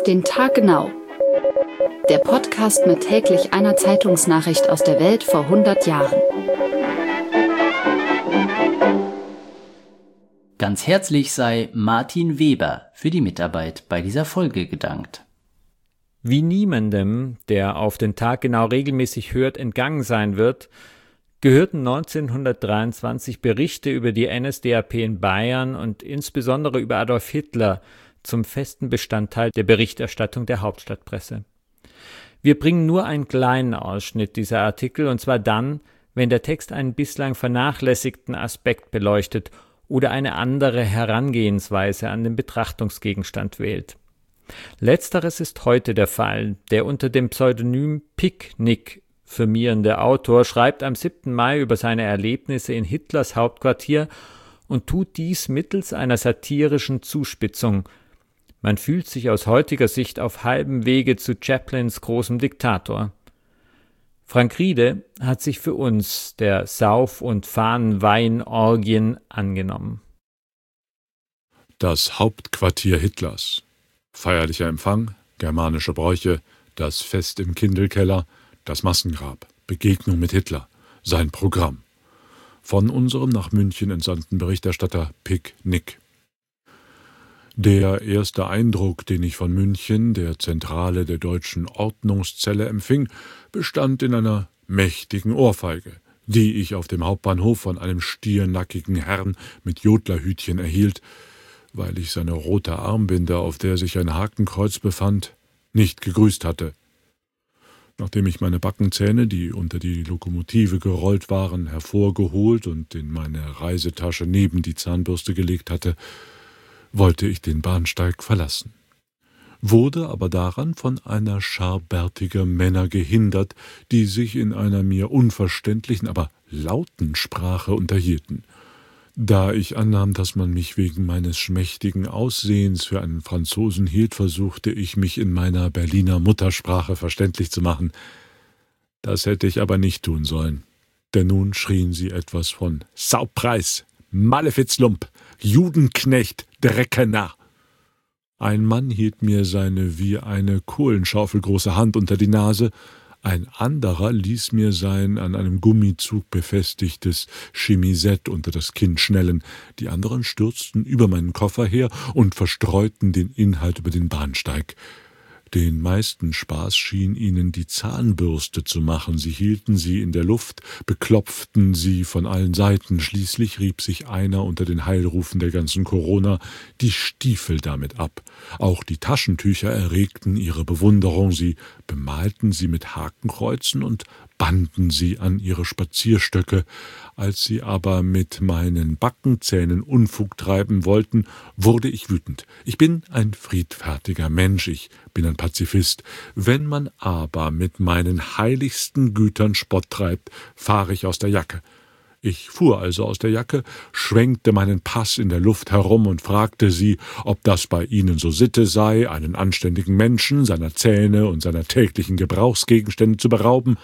den Tag genau. Der Podcast mit täglich einer Zeitungsnachricht aus der Welt vor 100 Jahren. Ganz herzlich sei Martin Weber für die Mitarbeit bei dieser Folge gedankt. Wie niemandem, der auf den Tag genau regelmäßig hört, entgangen sein wird, gehörten 1923 Berichte über die NSDAP in Bayern und insbesondere über Adolf Hitler zum festen Bestandteil der Berichterstattung der Hauptstadtpresse. Wir bringen nur einen kleinen Ausschnitt dieser Artikel, und zwar dann, wenn der Text einen bislang vernachlässigten Aspekt beleuchtet oder eine andere Herangehensweise an den Betrachtungsgegenstand wählt. Letzteres ist heute der Fall. Der unter dem Pseudonym Picknick firmierende Autor schreibt am 7. Mai über seine Erlebnisse in Hitlers Hauptquartier und tut dies mittels einer satirischen Zuspitzung. Man fühlt sich aus heutiger Sicht auf halbem Wege zu Chaplins großem Diktator. Frank Riede hat sich für uns der Sauf- und Fahnenwein-Orgien angenommen. Das Hauptquartier Hitlers. Feierlicher Empfang, germanische Bräuche, das Fest im Kindelkeller, das Massengrab, Begegnung mit Hitler, sein Programm. Von unserem nach München entsandten Berichterstatter Picknick. Der erste Eindruck, den ich von München, der Zentrale der deutschen Ordnungszelle, empfing, bestand in einer mächtigen Ohrfeige, die ich auf dem Hauptbahnhof von einem stiernackigen Herrn mit Jodlerhütchen erhielt, weil ich seine rote Armbinde, auf der sich ein Hakenkreuz befand, nicht gegrüßt hatte. Nachdem ich meine Backenzähne, die unter die Lokomotive gerollt waren, hervorgeholt und in meine Reisetasche neben die Zahnbürste gelegt hatte, wollte ich den Bahnsteig verlassen, wurde aber daran von einer Schar bärtiger Männer gehindert, die sich in einer mir unverständlichen, aber lauten Sprache unterhielten. Da ich annahm, dass man mich wegen meines schmächtigen Aussehens für einen Franzosen hielt, versuchte ich, mich in meiner Berliner Muttersprache verständlich zu machen. Das hätte ich aber nicht tun sollen, denn nun schrien sie etwas von Saupreis, Malefizlump, Judenknecht, Dreckener. Ein Mann hielt mir seine wie eine Kohlenschaufel große Hand unter die Nase, ein anderer ließ mir sein an einem Gummizug befestigtes Chemisett unter das Kinn schnellen, die anderen stürzten über meinen Koffer her und verstreuten den Inhalt über den Bahnsteig. Den meisten Spaß schien ihnen die Zahnbürste zu machen. Sie hielten sie in der Luft, beklopften sie von allen Seiten. Schließlich rieb sich einer unter den Heilrufen der ganzen Corona die Stiefel damit ab. Auch die Taschentücher erregten ihre Bewunderung. Sie bemalten sie mit Hakenkreuzen und banden sie an ihre Spazierstöcke. Als sie aber mit meinen Backenzähnen Unfug treiben wollten, wurde ich wütend. Ich bin ein friedfertiger Mensch, ich bin ein Pazifist. Wenn man aber mit meinen heiligsten Gütern Spott treibt, fahre ich aus der Jacke. Ich fuhr also aus der Jacke, schwenkte meinen Pass in der Luft herum und fragte sie, ob das bei ihnen so Sitte sei, einen anständigen Menschen seiner Zähne und seiner täglichen Gebrauchsgegenstände zu berauben.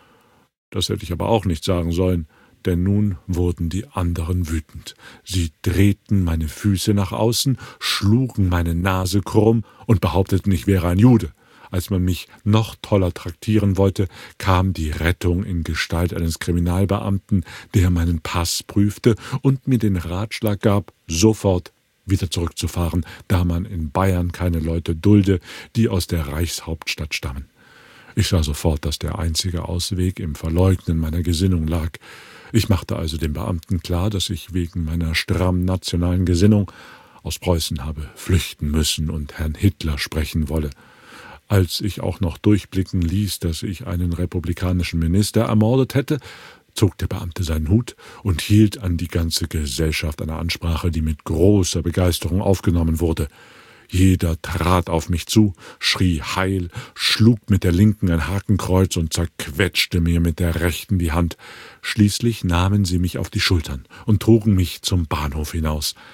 Das hätte ich aber auch nicht sagen sollen, denn nun wurden die anderen wütend. Sie drehten meine Füße nach außen, schlugen meine Nase krumm und behaupteten, ich wäre ein Jude. Als man mich noch toller traktieren wollte, kam die Rettung in Gestalt eines Kriminalbeamten, der meinen Pass prüfte und mir den Ratschlag gab, sofort wieder zurückzufahren, da man in Bayern keine Leute dulde, die aus der Reichshauptstadt stammen. Ich sah sofort, dass der einzige Ausweg im Verleugnen meiner Gesinnung lag. Ich machte also dem Beamten klar, dass ich wegen meiner stramm nationalen Gesinnung aus Preußen habe flüchten müssen und Herrn Hitler sprechen wolle. Als ich auch noch durchblicken ließ, dass ich einen republikanischen Minister ermordet hätte, zog der Beamte seinen Hut und hielt an die ganze Gesellschaft eine Ansprache, die mit großer Begeisterung aufgenommen wurde. Jeder trat auf mich zu, schrie Heil, schlug mit der linken ein Hakenkreuz und zerquetschte mir mit der rechten die Hand. Schließlich nahmen sie mich auf die Schultern und trugen mich zum Bahnhof hinaus.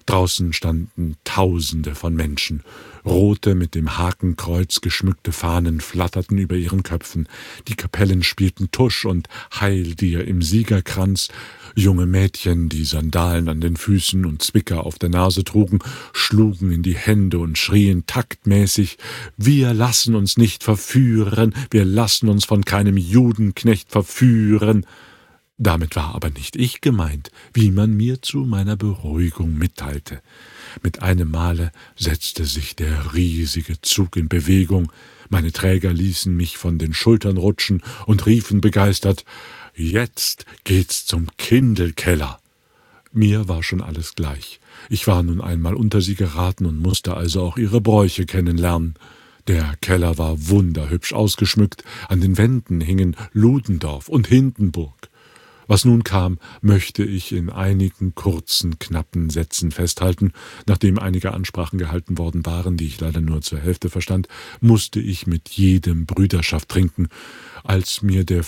Draußen standen Tausende von Menschen. Rote, mit dem Hakenkreuz geschmückte Fahnen flatterten über ihren Köpfen. Die Kapellen spielten Tusch und Heil dir im Siegerkranz. Junge Mädchen, die Sandalen an den Füßen und Zwicker auf der Nase trugen, schlugen in die Hände und schrien taktmäßig: Wir lassen uns nicht verführen, wir lassen uns von keinem Judenknecht verführen. Damit war aber nicht ich gemeint, wie man mir zu meiner Beruhigung mitteilte. Mit einem Male setzte sich der riesige Zug in Bewegung. Meine Träger ließen mich von den Schultern rutschen und riefen begeistert: Jetzt geht's zum Kindelkeller. Mir war schon alles gleich. Ich war nun einmal unter sie geraten und musste also auch ihre Bräuche kennenlernen. Der Keller war wunderhübsch ausgeschmückt, an den Wänden hingen Ludendorff und Hindenburg. Was nun kam, möchte ich in einigen kurzen, knappen Sätzen festhalten. Nachdem einige Ansprachen gehalten worden waren, die ich leider nur zur Hälfte verstand, musste ich mit jedem Brüderschaft trinken. Als mir der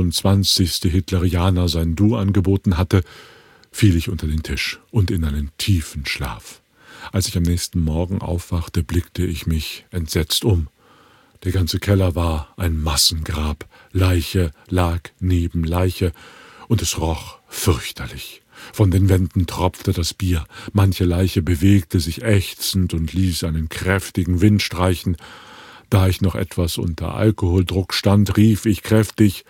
25. Hitlerianer sein Du angeboten hatte, fiel ich unter den Tisch und in einen tiefen Schlaf. Als ich am nächsten Morgen aufwachte, blickte ich mich entsetzt um. Der ganze Keller war ein Massengrab. Leiche lag neben Leiche, und es roch fürchterlich. Von den Wänden tropfte das Bier, manche Leiche bewegte sich ächzend und ließ einen kräftigen Wind streichen. Da ich noch etwas unter Alkoholdruck stand, rief ich kräftig: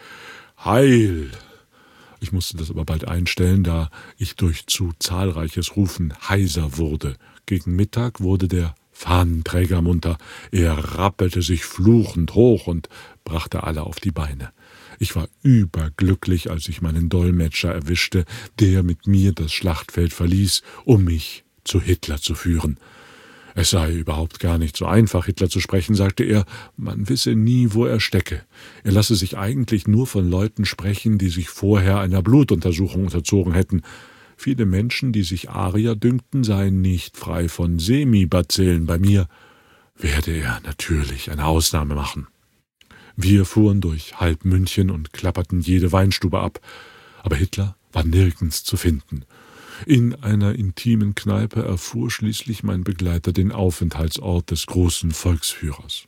Heil! Ich musste das aber bald einstellen, da ich durch zu zahlreiches Rufen heiser wurde. Gegen Mittag wurde der Fahnenträger munter. Er rappelte sich fluchend hoch und brachte alle auf die Beine. Ich war überglücklich, als ich meinen Dolmetscher erwischte, der mit mir das Schlachtfeld verließ, um mich zu Hitler zu führen. Es sei überhaupt gar nicht so einfach, Hitler zu sprechen, sagte er. Man wisse nie, wo er stecke. Er lasse sich eigentlich nur von Leuten sprechen, die sich vorher einer Blutuntersuchung unterzogen hätten. Viele Menschen, die sich Arier dünkten, seien nicht frei von Semibazillen. Bei mir werde er natürlich eine Ausnahme machen. Wir fuhren durch halb München und klapperten jede Weinstube ab, aber Hitler war nirgends zu finden. In einer intimen Kneipe erfuhr schließlich mein Begleiter den Aufenthaltsort des großen Volksführers.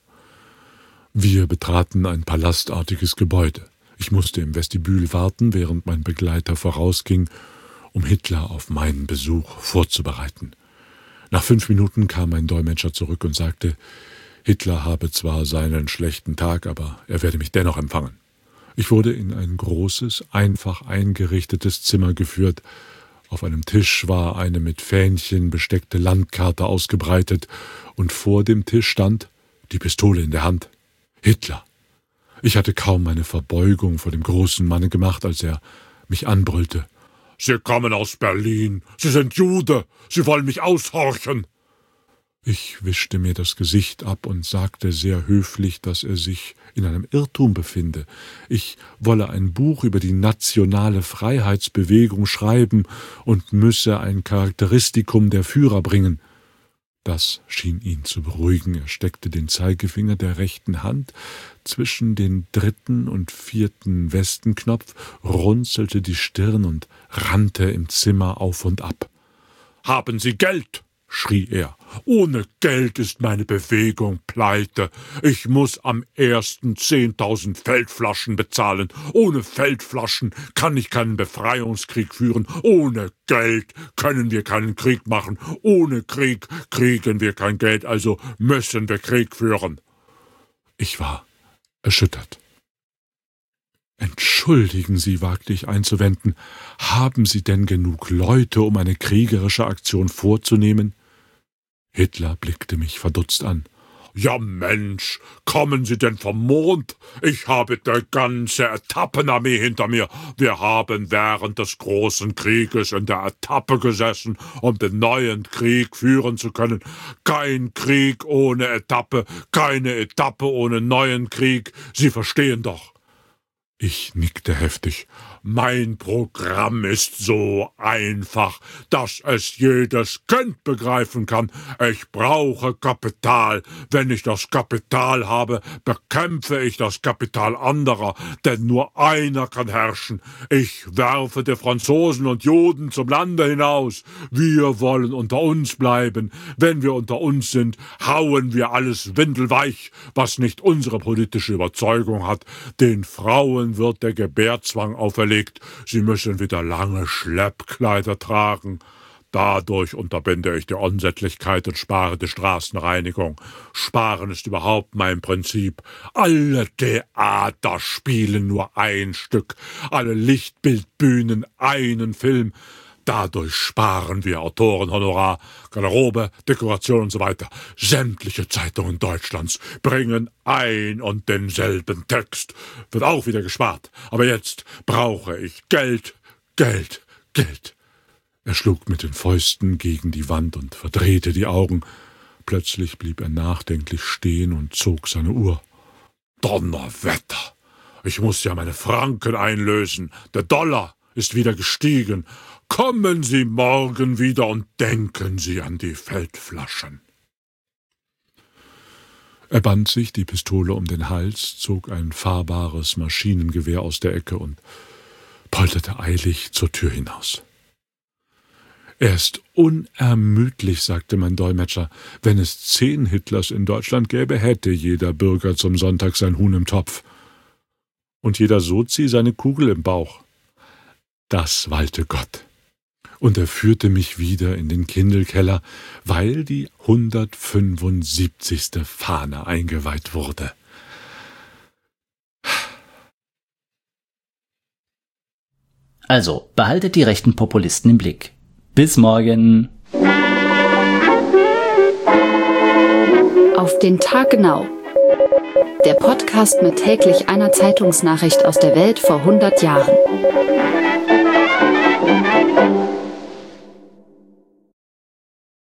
Wir betraten ein palastartiges Gebäude. Ich musste im Vestibül warten, während mein Begleiter vorausging, um Hitler auf meinen Besuch vorzubereiten. Nach 5 Minuten kam mein Dolmetscher zurück und sagte, Hitler habe zwar seinen schlechten Tag, aber er werde mich dennoch empfangen. Ich wurde in ein großes, einfach eingerichtetes Zimmer geführt. Auf einem Tisch war eine mit Fähnchen besteckte Landkarte ausgebreitet, und vor dem Tisch stand, die Pistole in der Hand, Hitler. Ich hatte kaum meine Verbeugung vor dem großen Manne gemacht, als er mich anbrüllte. »Sie kommen aus Berlin! Sie sind Jude! Sie wollen mich aushorchen!« Ich wischte mir das Gesicht ab und sagte sehr höflich, dass er sich in einem Irrtum befinde. Ich wolle ein Buch über die nationale Freiheitsbewegung schreiben und müsse ein Charakteristikum der Führer bringen. Das schien ihn zu beruhigen. Er steckte den Zeigefinger der rechten Hand zwischen den 3. und 4. Westenknopf, runzelte die Stirn und rannte im Zimmer auf und ab. »Haben Sie Geld?« schrie er. »Ohne Geld ist meine Bewegung pleite. Ich muss am 1. 10.000 Feldflaschen bezahlen. Ohne Feldflaschen kann ich keinen Befreiungskrieg führen. Ohne Geld können wir keinen Krieg machen. Ohne Krieg kriegen wir kein Geld, also müssen wir Krieg führen.« Ich war erschüttert. »Entschuldigen Sie«, wagte ich einzuwenden, »haben Sie denn genug Leute, um eine kriegerische Aktion vorzunehmen?« Hitler blickte mich verdutzt an. »Ja Mensch, kommen Sie denn vom Mond? Ich habe die ganze Etappenarmee hinter mir. Wir haben während des großen Krieges in der Etappe gesessen, um den neuen Krieg führen zu können. Kein Krieg ohne Etappe, keine Etappe ohne neuen Krieg. Sie verstehen doch.« Ich nickte heftig. Mein Programm ist so einfach, dass es jedes Kind begreifen kann. Ich brauche Kapital. Wenn ich das Kapital habe, bekämpfe ich das Kapital anderer, denn nur einer kann herrschen. Ich werfe die Franzosen und Juden zum Lande hinaus. Wir wollen unter uns bleiben. Wenn wir unter uns sind, hauen wir alles windelweich, was nicht unsere politische Überzeugung hat. Den Frauen wird der Gebärzwang auferlegt. Sie müssen wieder lange Schleppkleider tragen. Dadurch unterbinde ich die Unsättlichkeit und spare die Straßenreinigung. Sparen ist überhaupt mein Prinzip. Alle Theater spielen nur ein Stück, alle Lichtbildbühnen einen Film. Dadurch sparen wir Autorenhonorar, Garderobe, Dekoration und so weiter. Sämtliche Zeitungen Deutschlands bringen ein und denselben Text. Wird auch wieder gespart. Aber jetzt brauche ich Geld, Geld, Geld. Er schlug mit den Fäusten gegen die Wand und verdrehte die Augen. Plötzlich blieb er nachdenklich stehen und zog seine Uhr. Donnerwetter! Ich muss ja meine Franken einlösen. Der Dollar ist wieder gestiegen. Kommen Sie morgen wieder und denken Sie an die Feldflaschen. Er band sich die Pistole um den Hals, zog ein fahrbares Maschinengewehr aus der Ecke und polterte eilig zur Tür hinaus. Er ist unermüdlich, sagte mein Dolmetscher. Wenn es 10 Hitlers in Deutschland gäbe, hätte jeder Bürger zum Sonntag sein Huhn im Topf. Und jeder Sozi seine Kugel im Bauch. Das walte Gott. Und er führte mich wieder in den Kindelkeller, weil die 175. Fahne eingeweiht wurde. Also, behaltet die rechten Populisten im Blick. Bis morgen. Auf den Tag genau. Der Podcast mit täglich einer Zeitungsnachricht aus der Welt vor 100 Jahren.